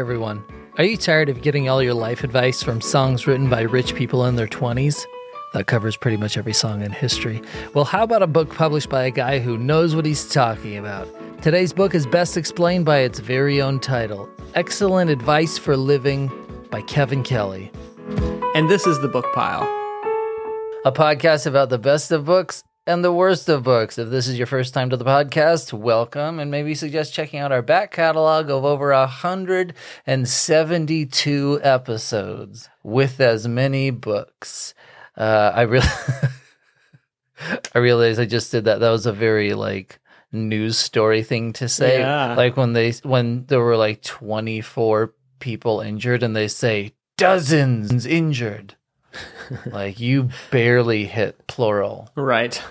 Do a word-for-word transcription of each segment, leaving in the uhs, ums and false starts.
everyone. Are you tired of getting all your life advice from songs written by rich people in their twenties? That covers pretty much every song in history. Well, how about a book published by a guy who knows what he's talking about? Today's book is best explained by its very own title, Excellent Advice for Living by Kevin Kelly. And this is The Book Pile, a podcast about the best of books and the worst of books. If this is your first time to the podcast, welcome, and maybe suggest checking out our back catalog of over one hundred seventy-two episodes with as many books. Uh, I really, I realized I just did that. That was a very like news story thing to say. Yeah. Like when they when there were like twenty-four people injured, and they say dozens injured. Like you barely hit plural. Right.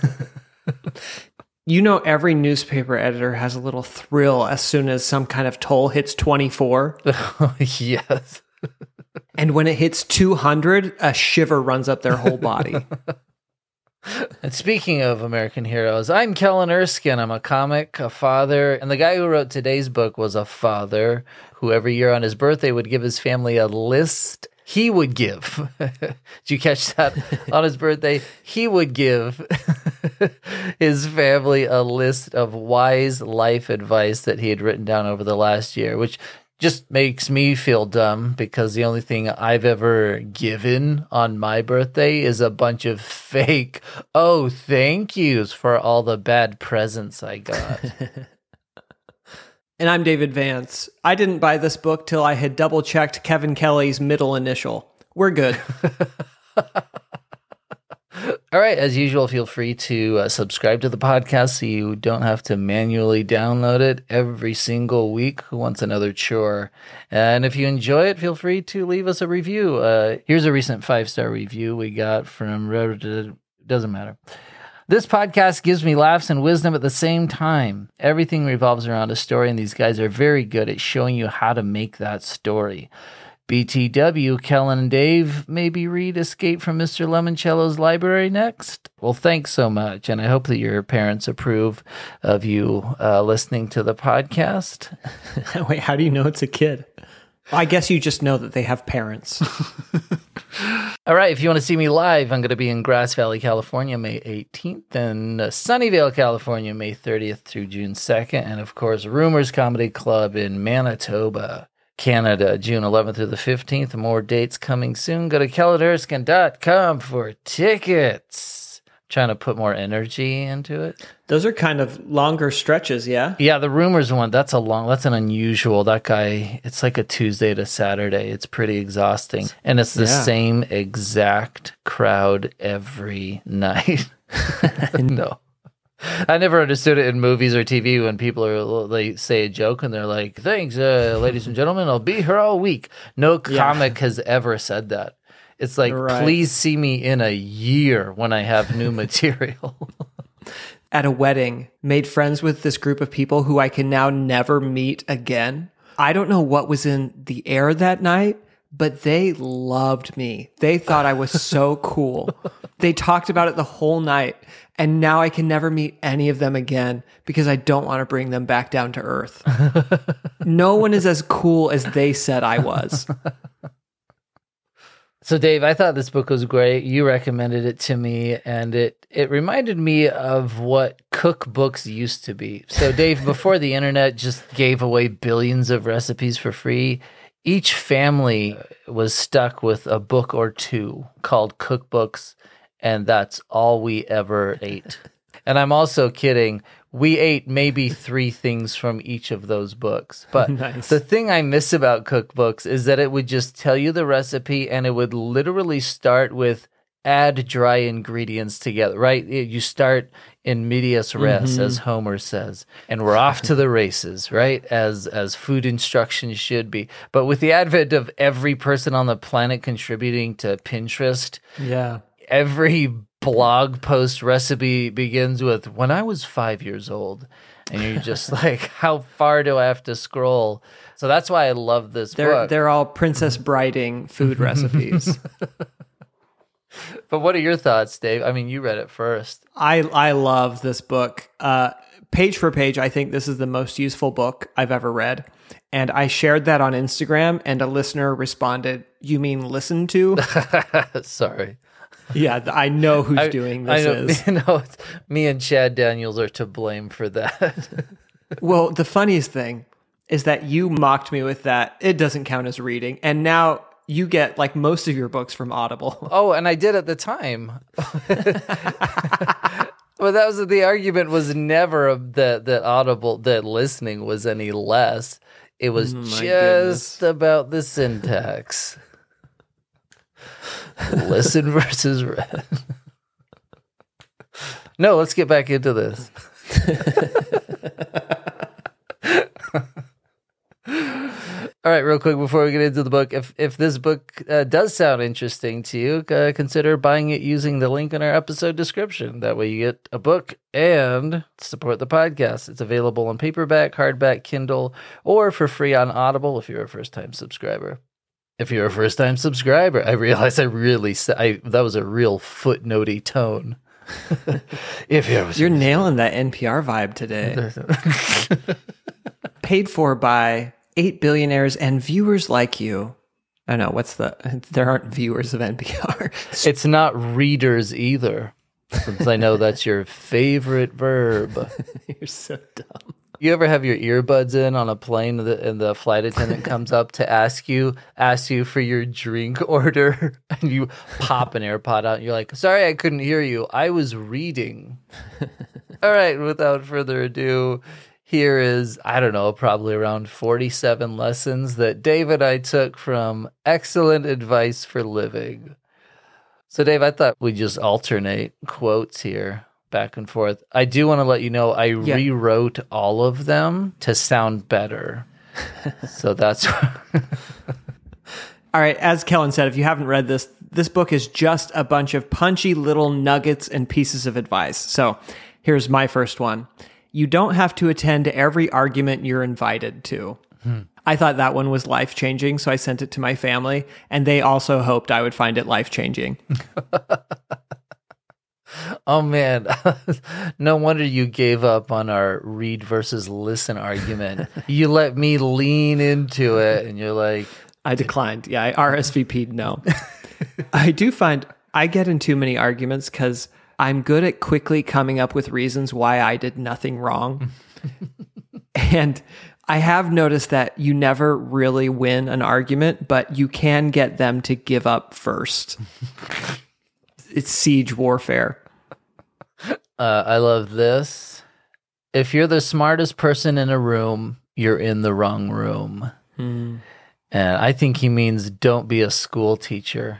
You know, every newspaper editor has a little thrill as soon as some kind of toll hits twenty-four. Yes. And when it hits two hundred, a shiver runs up their whole body. And speaking of American heroes, I'm Kellen Erskine. I'm a comic, a father, and the guy who wrote today's book was a father who every year on his birthday would give his family a list he would give. Did you catch that? On his birthday, he would give his family a list of wise life advice that he had written down over the last year, which just makes me feel dumb because the only thing I've ever given on my birthday is a bunch of fake, oh, thank yous for all the bad presents I got. And I'm David Vance. I didn't buy this book till I had double-checked Kevin Kelly's middle initial. We're good. All right, as usual, feel free to uh, subscribe to the podcast so you don't have to manually download it every single week. Who wants another chore? And if you enjoy it, feel free to leave us a review. Uh, here's a recent five-star review we got from... Doesn't matter. This podcast gives me laughs and wisdom at the same time. Everything revolves around a story, and these guys are very good at showing you how to make that story. B T W, Kellen and Dave, maybe read Escape from Mister Lemoncello's Library next? Well, thanks so much, and I hope that your parents approve of you uh, listening to the podcast. Wait, how do you know it's a kid? I guess you just know that they have parents. All right, if you want to see me live, I'm going to be in Grass Valley, California, May eighteenth, and uh, Sunnyvale, California, May thirtieth through June second, and of course, Rumors Comedy Club in Manitoba, Canada, June eleventh through the fifteenth. More dates coming soon. Go to kellen erskine dot com for tickets. Trying to put more energy into it. Those are kind of longer stretches, yeah? Yeah, the Rumors one, that's a long, that's an unusual, that guy, it's like a Tuesday to Saturday. It's pretty exhausting. And it's the Yeah. same exact crowd every night. No. I never understood it in movies or T V when people are, they say a joke and they're like, thanks, uh, ladies and gentlemen, I'll be here all week. No comic yeah. has ever said that. It's like, right. Please see me in a year when I have new material. At a wedding, made friends with this group of people who I can now never meet again. I don't know what was in the air that night, but they loved me. They thought I was so cool. They talked about it the whole night, and now I can never meet any of them again because I don't want to bring them back down to earth. No one is as cool as they said I was. So, Dave, I thought this book was great. You recommended it to me, and it, it reminded me of what cookbooks used to be. So, Dave, before the internet just gave away billions of recipes for free, each family was stuck with a book or two called cookbooks, and that's all we ever ate. And I'm also kidding. We ate maybe three things from each of those books. But nice. The thing I miss about cookbooks is that it would just tell you the recipe, and it would literally start with add dry ingredients together, right? You start in medias res, mm-hmm. as Homer says, and we're off to the races, right? As as food instructions should be. But with the advent of every person on the planet contributing to Pinterest, yeah, every blog post recipe begins with, when I was five years old. And you're just like, how far do I have to scroll? So that's why I love this they're, book. They're all Princess Briding food recipes. But what are your thoughts, Dave? I mean, you read it first. I, I love this book. Uh, page for page, I think this is the most useful book I've ever read. And I shared that on Instagram, and a listener responded, "You mean listen to?" Sorry. Yeah, th- I know who's I, doing I this know, is. you know, it's- me and Chad Daniels are to blame for that. Well, the funniest thing is that you mocked me with that. It doesn't count as reading. And now you get like most of your books from Audible. Oh, and I did at the time. Well, that was the argument was never that that Audible that listening was any less. It was My just goodness. about the syntax. Listen versus read. No, let's get back into this. All right, real quick before we get into the book, if if this book uh, does sound interesting to you, uh, consider buying it using the link in our episode description. That way you get a book and support the podcast. It's available on paperback, hardback, Kindle, or for free on Audible if you're a first-time subscriber. If you're a first-time subscriber, I realize I really sa- I that was a real footnotey tone. If you're, You're nailing that N P R vibe today. Paid for by eight billionaires and viewers like you. I know, what's the... There aren't viewers of N P R. It's not readers either, since I know that's your favorite verb. You're so dumb. You ever have your earbuds in on a plane and the, and the flight attendant comes up to ask you ask you for your drink order, and you pop an AirPod out and you're like, sorry, I couldn't hear you. I was reading. All right, without further ado, here is, I don't know, probably around forty-seven lessons that Dave and I took from Excellent Advice for Living. So, Dave, I thought we'd just alternate quotes here, back and forth. I do want to let you know I Yeah. rewrote all of them to sound better. So that's... All right, as Kellen said, if you haven't read this, this book is just a bunch of punchy little nuggets and pieces of advice. So here's my first one. You don't have to attend to every argument you're invited to. Hmm. I thought that one was life-changing, so I sent it to my family, and they also hoped I would find it life-changing. Oh, man. No wonder you gave up on our read versus listen argument. You let me lean into it, and you're like... I declined. Yeah, I R S V P'd no. I do find I get in too many arguments because I'm good at quickly coming up with reasons why I did nothing wrong. And I have noticed that you never really win an argument, but you can get them to give up first. It's siege warfare. Uh, I love this. If you're the smartest person in a room, you're in the wrong room. Hmm. And I think he means don't be a school teacher.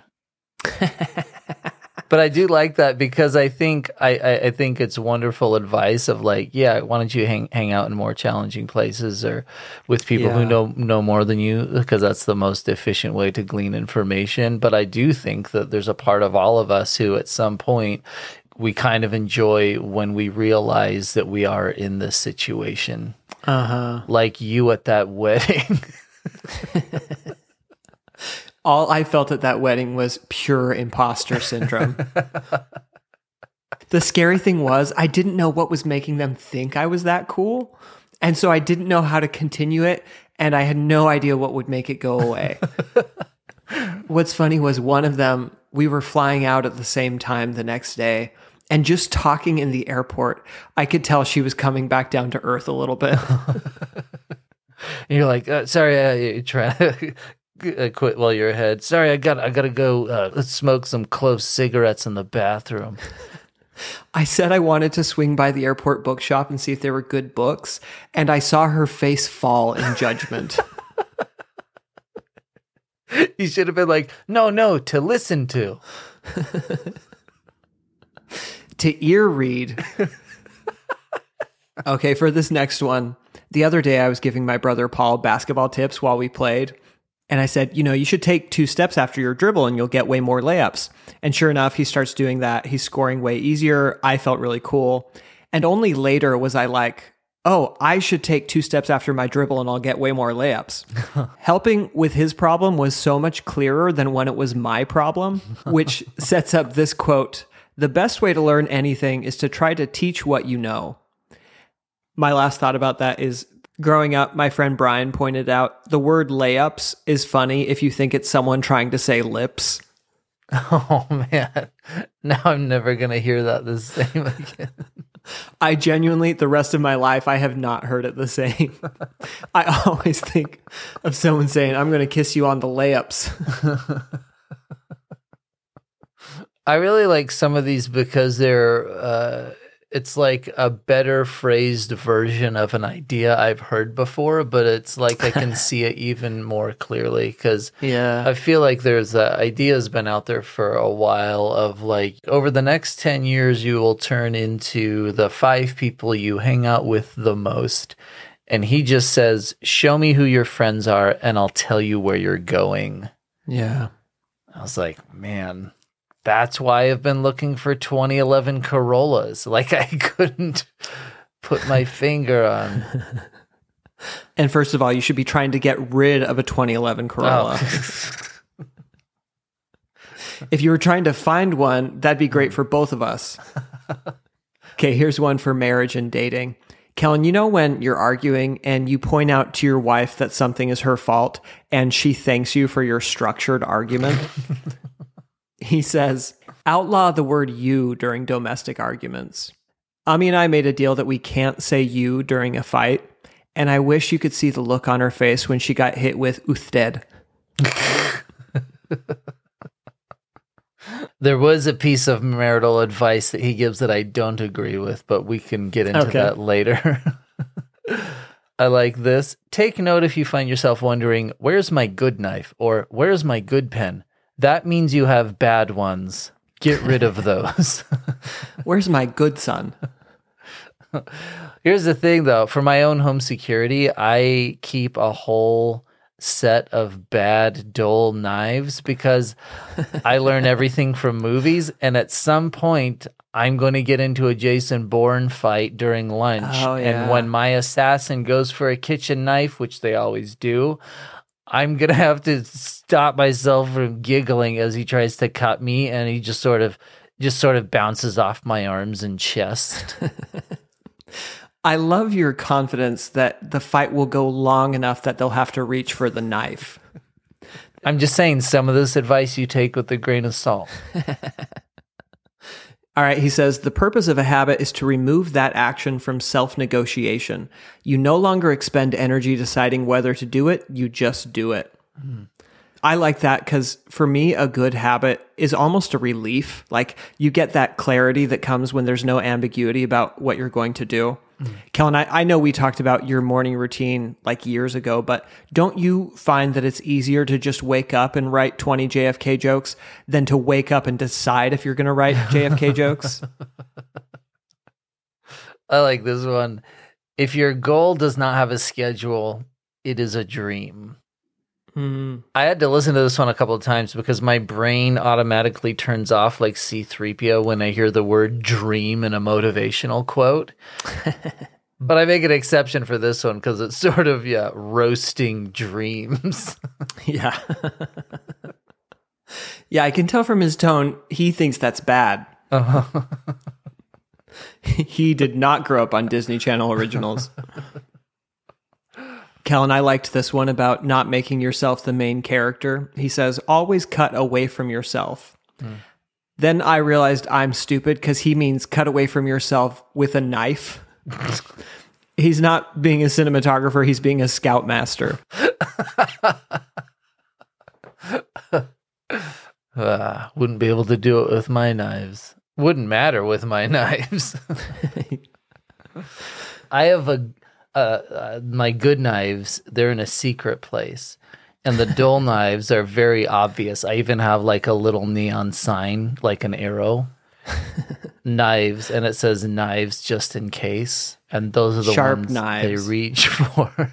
But I do like that because I think I, I, I think it's wonderful advice of like, yeah, why don't you hang hang out in more challenging places or with people who Yeah. know know more than you, because that's the most efficient way to glean information. But I do think that there's a part of all of us who at some point we kind of enjoy when we realize that we are in this situation. Uh-huh. Like you at that wedding. All I felt at that wedding was pure imposter syndrome. The scary thing was I didn't know what was making them think I was that cool. And so I didn't know how to continue it. And I had no idea what would make it go away. What's funny was one of them, we were flying out at the same time the next day. And just talking in the airport, I could tell she was coming back down to earth a little bit. And you're like, uh, sorry, uh, you try to uh, quit while you're ahead. Sorry, I got, I got to go. Uh, let's smoke some clove cigarettes in the bathroom. I said I wanted to swing by the airport bookshop and see if there were good books, and I saw her face fall in judgment. You should have been like, no, no, to listen to. To ear read. Okay, for this next one, the other day I was giving my brother Paul basketball tips while we played. And I said, you know, you should take two steps after your dribble and you'll get way more layups. And sure enough, he starts doing that. He's scoring way easier. I felt really cool. And only later was I like, oh, I should take two steps after my dribble and I'll get way more layups. Helping with his problem was so much clearer than when it was my problem, which sets up this quote: the best way to learn anything is to try to teach what you know. My last thought about that is Growing up, my friend Brian pointed out the word layups is funny if you think it's someone trying to say lips. Oh, man. Now I'm never going to hear that the same again. I genuinely, the rest of my life, I have not heard it the same. I always think of someone saying, I'm going to kiss you on the layups. I really like some of these because they're, uh, it's like a better phrased version of an idea I've heard before, but it's like I can see it even more clearly because yeah. I feel like there's a idea has been out there for a while of like over the next ten years, you will turn into the five people you hang out with the most. And he just says, show me who your friends are and I'll tell you where you're going. Yeah. I was like, man. That's why I've been looking for twenty eleven Corollas. Like I couldn't put my finger on. And first of all, you should be trying to get rid of a twenty eleven Corolla. Oh. If you were trying to find one, that'd be great for both of us. Okay, here's one for marriage and dating. Kellen, you know when you're arguing and you point out to your wife that something is her fault and she thanks you for your structured argument? He says, outlaw the word you during domestic arguments. Ami and I made a deal that we can't say you during a fight, and I wish you could see the look on her face when she got hit with usted. There was a piece of marital advice that he gives that I don't agree with, but we can get into okay. that later. I like this. Take note if you find yourself wondering, where's my good knife? Or where's my good pen? That means you have bad ones. Get rid of those. Where's my good son? Here's the thing, though. For my own home security, I keep a whole set of bad, dull knives because I learn everything from movies. And at some point, I'm going to get into a Jason Bourne fight during lunch. Oh, yeah. And when my assassin goes for a kitchen knife, which they always do, I'm going to have to stop myself from giggling as he tries to cut me, and he just sort of just sort of bounces off my arms and chest. I love your confidence that the fight will go long enough that they'll have to reach for the knife. I'm just saying some of this advice you take with a grain of salt. All right, he says, the purpose of a habit is to remove that action from self-negotiation. You no longer expend energy deciding whether to do it, you just do it. Mm. I like that because for me, a good habit is almost a relief. Like you get that clarity that comes when there's no ambiguity about what you're going to do. Mm. Kellen, I, I know we talked about your morning routine like years ago, but don't you find that it's easier to just wake up and write twenty J F K jokes than to wake up and decide if you're going to write J F K jokes? I like this one. If your goal does not have a schedule, it is a dream. Mm. I had to listen to this one a couple of times because my brain automatically turns off like C three P O when I hear the word dream in a motivational quote. But I make an exception for this one because it's sort of, yeah, roasting dreams. Yeah. Yeah, I can tell from his tone, he thinks that's bad. Uh-huh. He did not grow up on Disney Channel originals. Kellen, I liked this one about not making yourself the main character. He says, always cut away from yourself. Mm. Then I realized I'm stupid because he means cut away from yourself with a knife. He's not being a cinematographer, he's being a scoutmaster. uh, wouldn't be able to do it with my knives. Wouldn't matter with my knives. I have a... Uh, uh, my good knives, they're in a secret place. And the dull knives are very obvious. I even have like a little neon sign, like an arrow. Knives, and it says knives just in case. And those are the Sharp ones knives. they reach for.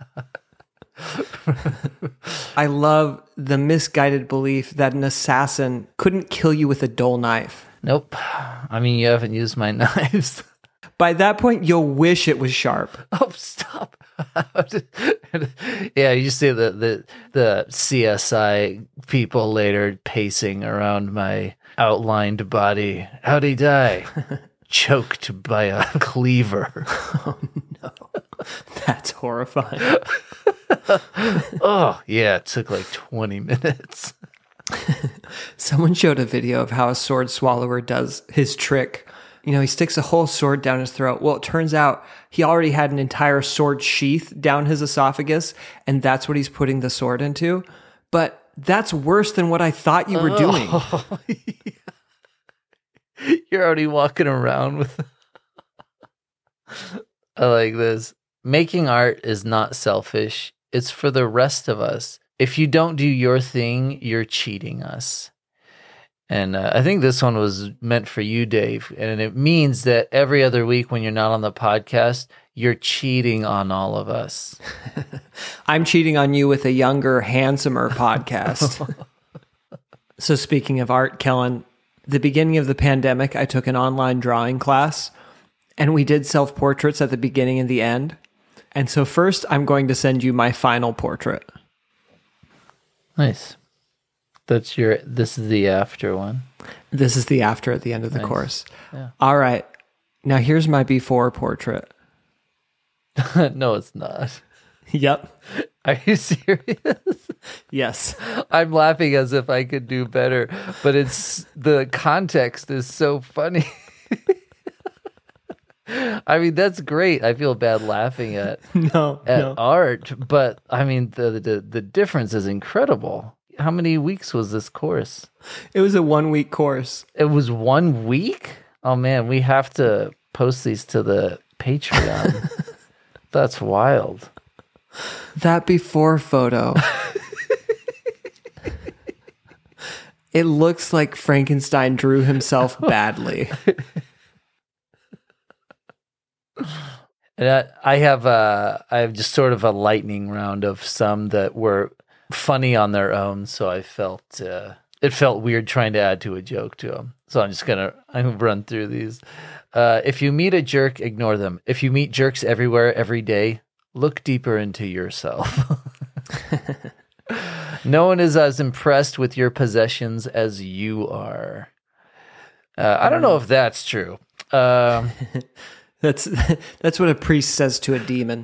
I love the misguided belief that an assassin couldn't kill you with a dull knife. Nope. I mean, you haven't used my knives. By that point, you'll wish it was sharp. Oh, stop. Yeah, you see the, the the C S I people later pacing around my outlined body. How'd he die? Choked by a cleaver. Oh, no. That's horrifying. Oh, yeah, it took like twenty minutes. Someone showed a video of how a sword swallower does his trick. You know, he sticks a whole sword down his throat. Well, it turns out he already had an entire sword sheath down his esophagus, and that's what he's putting the sword into. But that's worse than what I thought you were doing. Oh, yeah. You're already walking around with... I like this. Making art is not selfish. It's for the rest of us. If you don't do your thing, you're cheating us. And uh, I think this one was meant for you, Dave. And it means that every other week when you're not on the podcast, you're cheating on all of us. I'm cheating on you with a younger, handsomer podcast. So speaking of art, Kellen, the beginning of the pandemic, I took an online drawing class, and we did self-portraits at the beginning and the end. And so first, I'm going to send you my final portrait. Nice. That's your, this is the after one. This is the after at the end of the Nice. course. Yeah. All right. Now here's my before portrait. No, it's not. Yep. Are you serious? Yes. I'm laughing as if I could do better, but it's the context is so funny. I mean, that's great. I feel bad laughing at No, at no. art, but I mean, the, the the difference is incredible. How many weeks was this course? It was a one week course. It was one week? Oh man, we have to post these to the Patreon. That's wild. That before photo. It looks like Frankenstein drew himself badly. And I, I have uh I have just sort of a lightning round of some that were funny on their own, so I felt uh, it felt weird trying to add to a joke to them. So I'm just gonna I'm gonna run through these. Uh, if you meet a jerk, ignore them. If you meet jerks everywhere every day, look deeper into yourself. No one is as impressed with your possessions as you are. Uh, I don't know if that's true. Um, That's that's what a priest says to a demon.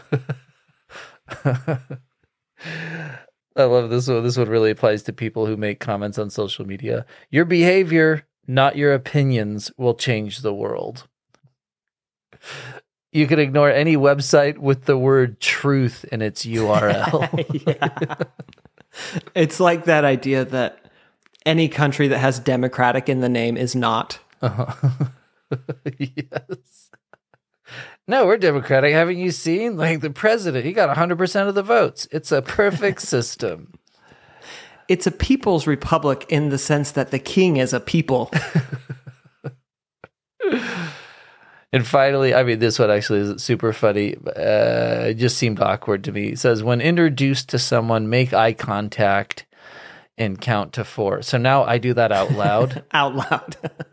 I love this one. This one really applies to people who make comments on social media. Your behavior, not your opinions, will change the world. You can ignore any website with the word truth in its U R L. Yeah. It's like that idea that any country that has democratic in the name is not. Uh-huh. Yes. No, we're democratic. Haven't you seen? Like the president, he got one hundred percent of the votes. It's a perfect system. It's a people's republic in the sense that the king is a people. And finally, I mean, this one actually is super funny. Uh, it just seemed awkward to me. It says, when introduced to someone, make eye contact and count to four. So now I do that out loud. Out loud.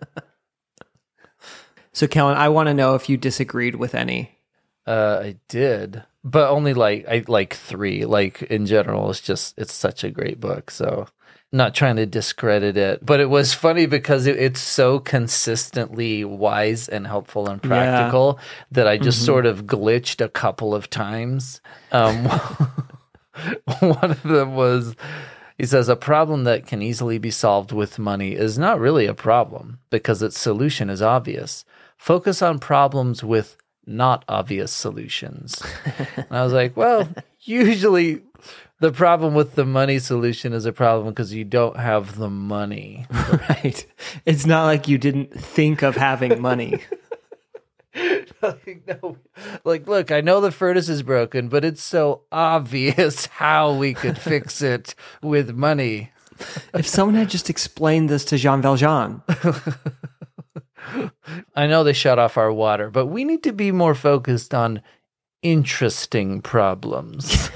So, Kellen, I want to know if you disagreed with any. Uh, I did, but only like I like three. Like in general, it's just it's such a great book. So, not trying to discredit it, but it was funny because it, it's so consistently wise and helpful and practical yeah. that I just mm-hmm. sort of glitched a couple of times. Um, one of them was. He says, a problem that can easily be solved with money is not really a problem because its solution is obvious. Focus on problems with not obvious solutions. And I was like, well, usually the problem with the money solution is a problem because you don't have the money. Right. It's not like you didn't think of having money. Like, no. Like, look, I know the furnace is broken, but it's so obvious how we could fix it with money. If someone had just explained this to Jean Valjean. I know they shut off our water, but we need to be more focused on interesting problems.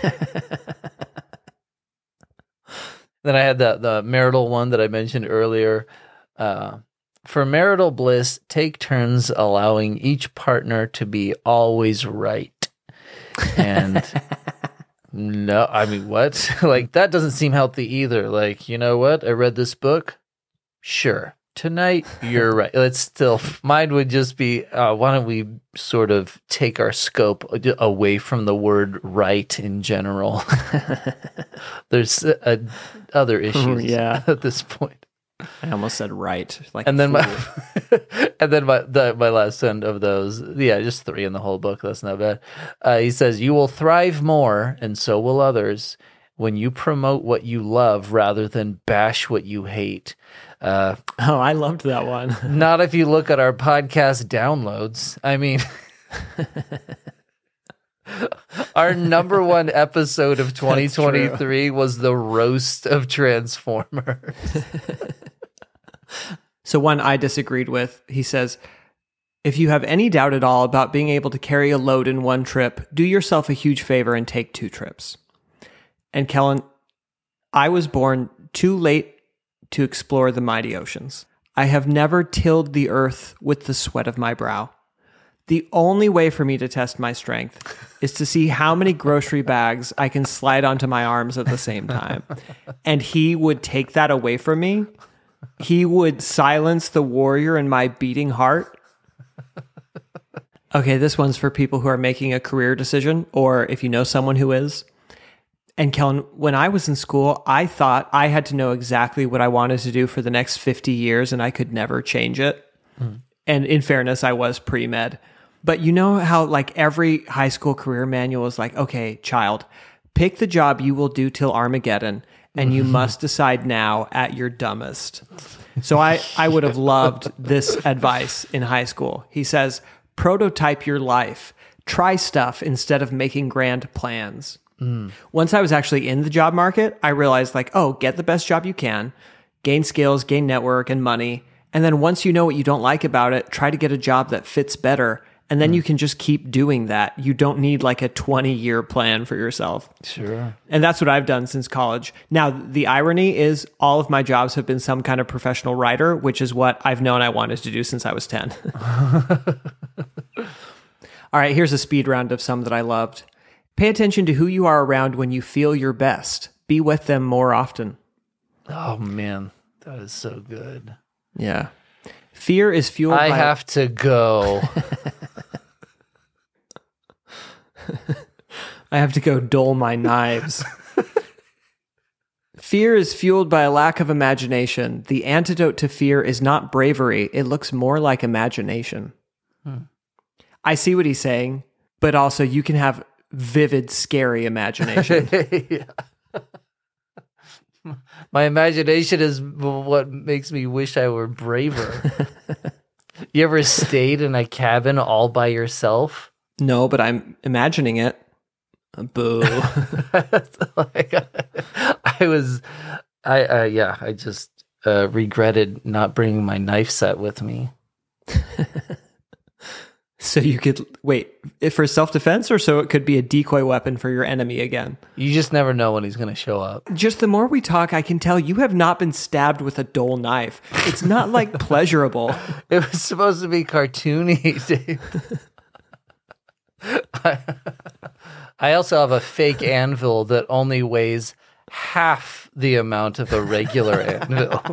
Then I had the, the marital one that I mentioned earlier. Uh, For marital bliss, take turns allowing each partner to be always right. And no, I mean, what? Like, that doesn't seem healthy either. Like, you know what? I read this book. Sure. tonight, you're right. It's still, mine would just be, uh, why don't we sort of take our scope away from the word right in general? There's uh, other issues Yeah. at this point. I almost said right. Like And then fool. my, and then my the, my last end of those, yeah, just three in the whole book. That's not bad. Uh, he says, "You will thrive more, and so will others, when you promote what you love rather than bash what you hate." Uh, Oh, I loved that one. not if you look at our podcast downloads. I mean, our number one episode of twenty twenty-three was the roast of Transformers. So one I disagreed with, he says, "If you have any doubt at all about being able to carry a load in one trip, do yourself a huge favor and take two trips." And Kellen, I was born too late to explore the mighty oceans. I have never tilled the earth with the sweat of my brow. The only way for me to test my strength is to see how many grocery bags I can slide onto my arms at the same time. And he would take that away from me. He would silence the warrior in my beating heart. Okay, this one's for people who are making a career decision, or if you know someone who is. And Kellen, when I was in school, I thought I had to know exactly what I wanted to do for the next fifty years, and I could never change it. Mm. And in fairness, I was pre-med. But you know how like every high school career manual is like, okay, child, pick the job you will do till Armageddon, and you must decide now at your dumbest. So I, I would have loved this advice in high school. He says, prototype your life. Try stuff instead of making grand plans. Mm. Once I was actually in the job market, I realized like, oh, get the best job you can, gain skills, gain network and money. And then once you know what you don't like about it, try to get a job that fits better. And then mm. you can just keep doing that. You don't need like a twenty year plan for yourself. Sure. And that's what I've done since college. Now, the irony is all of my jobs have been some kind of professional writer, which is what I've known I wanted to do since I was ten. All right, here's a speed round of some that I loved. Pay attention to who you are around when you feel your best. Be with them more often. Oh, man. That is so good. Yeah. Fear is fueled I by... have to go. I have to go dull my knives. Fear is fueled by a lack of imagination. The antidote to fear is not bravery. It looks more like imagination. Hmm. I see what he's saying, but also you can have vivid, scary imagination. Yeah. My imagination is what makes me wish I were braver. You ever stayed in a cabin all by yourself? No, but I'm imagining it. Boo. Like, I was, I uh, yeah, I just uh, regretted not bringing my knife set with me. So you could, wait, if for self-defense or so it could be a decoy weapon for your enemy again? You just never know when he's going to show up. Just the more we talk, I can tell you have not been stabbed with a dull knife. It's not like pleasurable. It was supposed to be cartoony, Dave. I, I also have a fake anvil that only weighs half the amount of a regular anvil.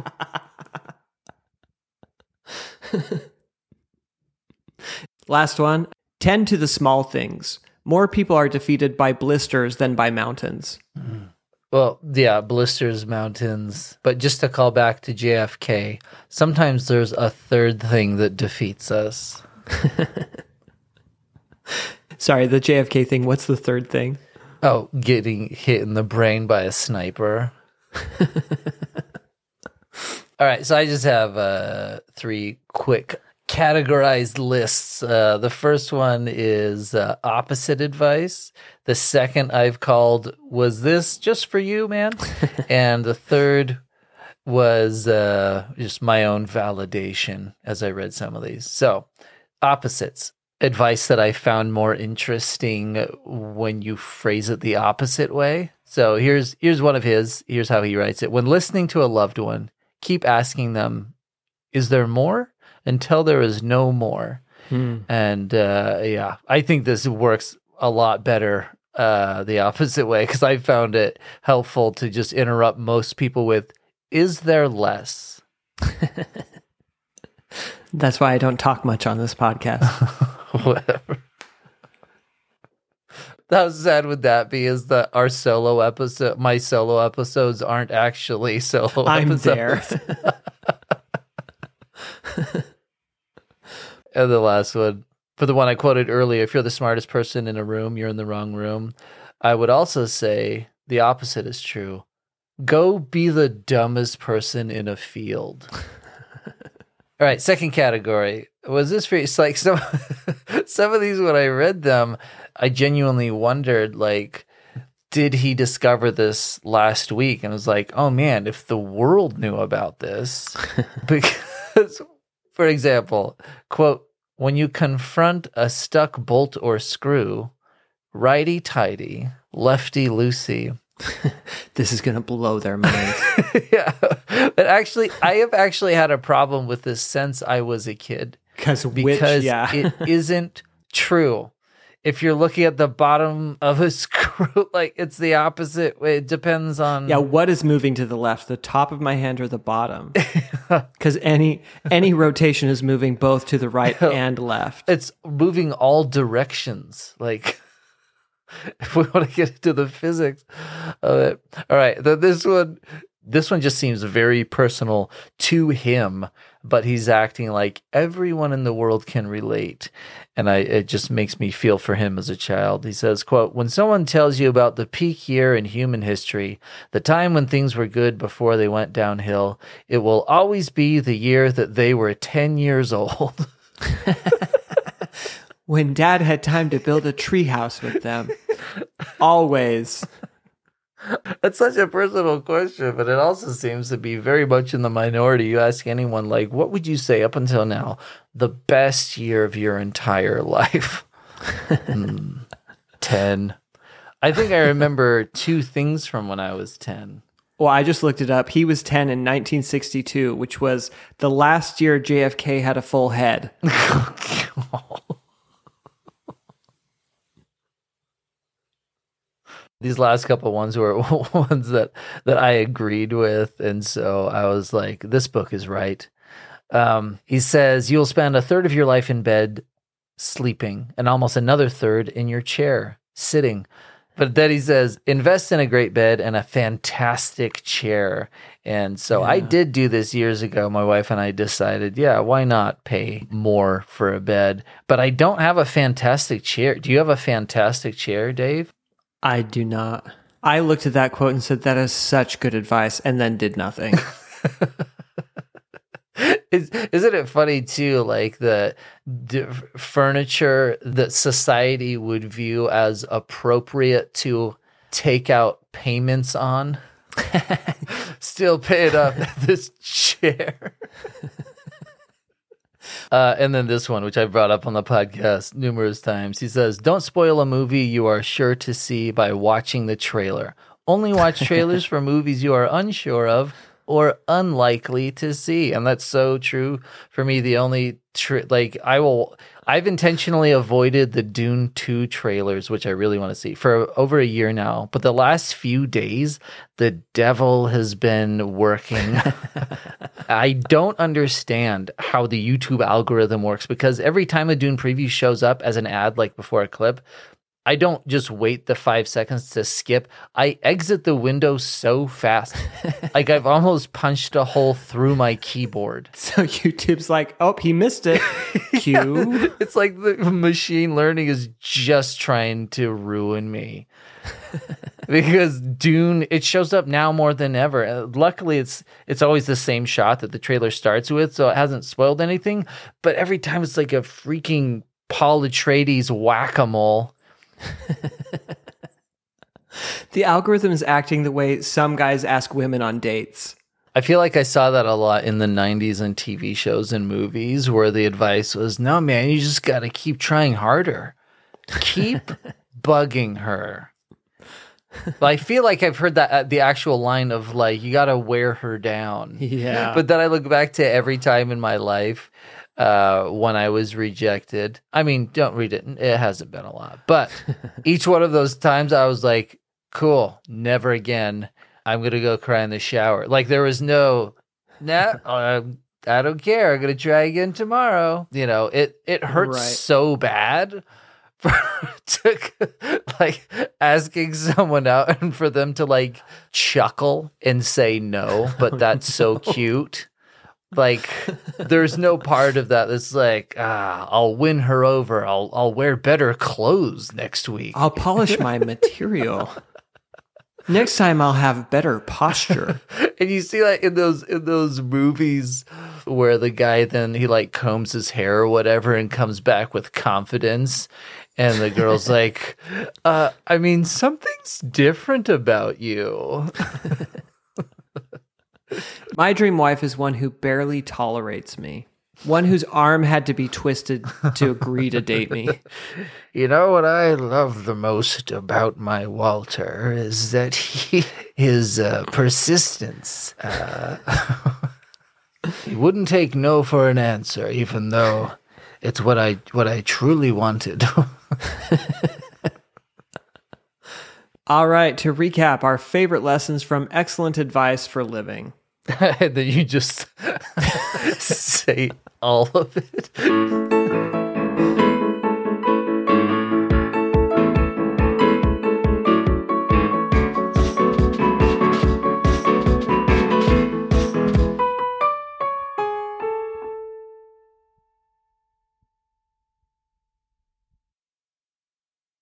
Last one. Tend to the small things. More people are defeated by blisters than by mountains. Mm. Well, yeah, blisters, mountains. But just to call back to J F K, sometimes there's a third thing that defeats us. Sorry, the J F K thing. What's the third thing? Oh, getting hit in the brain by a sniper. All right, so I just have uh, three quick categorized lists. Uh, the first one is uh, opposite advice. The second I've called, was this just for you, man? And the third was uh, just my own validation as I read some of these. So, opposites. Advice that I found more interesting when you phrase it the opposite way. So here's here's one of his. Here's how he writes it. When listening to a loved one, keep asking them, is there more? Until there is no more. Hmm. And uh, yeah, I think this works a lot better uh, the opposite way, because I found it helpful to just interrupt most people with, is there less? That's why I don't talk much on this podcast. Whatever. How sad would that be? Is that our solo episode, my solo episodes aren't actually solo I'm episodes. there. And the last one, for the one I quoted earlier, if you're the smartest person in a room, you're in the wrong room. I would also say the opposite is true. Go be the dumbest person in a field. All right, second category. Was this for you? It's like some, some of these, when I read them, I genuinely wondered, like, did he discover this last week? And I was like, oh man, if the world knew about this. Because, for example, quote, when you confront a stuck bolt or screw, righty-tighty, lefty-loosey. This is going to blow their minds. Yeah. But actually, I have actually had a problem with this since I was a kid. Because Because yeah. it isn't true. If you're looking at the bottom of a screw, like it's the opposite way. It depends on... Yeah, what is moving to the left, the top of my hand or the bottom? Because any any rotation is moving both to the right and left. It's moving all directions. Like, if we want to get into the physics of it. All right, the, this one, this one just seems very personal to him, but he's acting like everyone in the world can relate. And I, it just makes me feel for him as a child. He says, quote, when someone tells you about the peak year in human history, the time when things were good before they went downhill, it will always be the year that they were ten years old. When Dad had time to build a treehouse with them. Always. That's such a personal question, but it also seems to be very much in the minority. You ask anyone, like, what would you say up until now, the best year of your entire life? mm, ten. I think I remember two things from when I was ten. Well, I just looked it up. He was ten in nineteen sixty-two, which was the last year J F K had a full head. These last couple ones were ones that, that I agreed with, and so I was like, this book is right. Um, he says, you'll spend a third of your life in bed sleeping and almost another third in your chair sitting. But then he says, invest in a great bed and a fantastic chair. And so yeah. I did do this years ago. My wife and I decided, yeah, why not pay more for a bed? But I don't have a fantastic chair. Do you have a fantastic chair, Dave? I do not. I looked at that quote and said, that is such good advice, and then did nothing. Is, isn't it funny, too, like the d- furniture that society would view as appropriate to take out payments on? Still paying up this chair. Uh, and then this one, which I brought up on the podcast numerous times. He says, don't spoil a movie you are sure to see by watching the trailer. Only watch trailers for movies you are unsure of or unlikely to see. And that's so true for me. The only, tri- like, I will, I've intentionally avoided the Dune two trailers, which I really want to see, for over a year now. But the last few days, the devil has been working. I don't understand how the YouTube algorithm works, because every time a Dune preview shows up as an ad, like before a clip, I don't just wait the five seconds to skip. I exit the window so fast. Like I've almost punched a hole through my keyboard. So YouTube's like, oh, he missed it. Cue. Yeah, it's like the machine learning is just trying to ruin me. Because Dune, it shows up now more than ever. Uh, luckily, it's it's always the same shot that the trailer starts with, so it hasn't spoiled anything. But every time it's like a freaking Paul Atreides whack-a-mole. The algorithm is acting the way some guys ask women on dates. I feel like I saw that a lot in the nineties on T V shows and movies, where the advice was, no, man, you just got to keep trying harder. Keep bugging her. But I feel like I've heard that uh, the actual line of like, you got to wear her down. Yeah. But then I look back to every time in my life uh, when I was rejected. I mean, don't read it. It hasn't been a lot. But each one of those times I was like, cool, never again. I'm going to go cry in the shower. Like there was no, nah, uh, I don't care. I'm gonna try again tomorrow. You know, it it hurts Right. so bad for to like asking someone out and for them to like chuckle and say no, but that's so cute. Like, there's no part of that that's like, ah, I'll win her over. I'll I'll wear better clothes next week. I'll polish my material. Next time I'll have better posture. And you see, like in those in those movies where the guy then he like combs his hair or whatever and comes back with confidence, and the girl's like, uh, I mean, something's different about you. My dream wife is one who barely tolerates me. One whose arm had to be twisted to agree to date me. You know what I love the most about my Walter is that he his uh, persistence. Uh, he wouldn't take no for an answer, even though it's what I what I truly wanted. All right, to recap our favorite lessons from Excellent Advice for Living. That you just say all of it.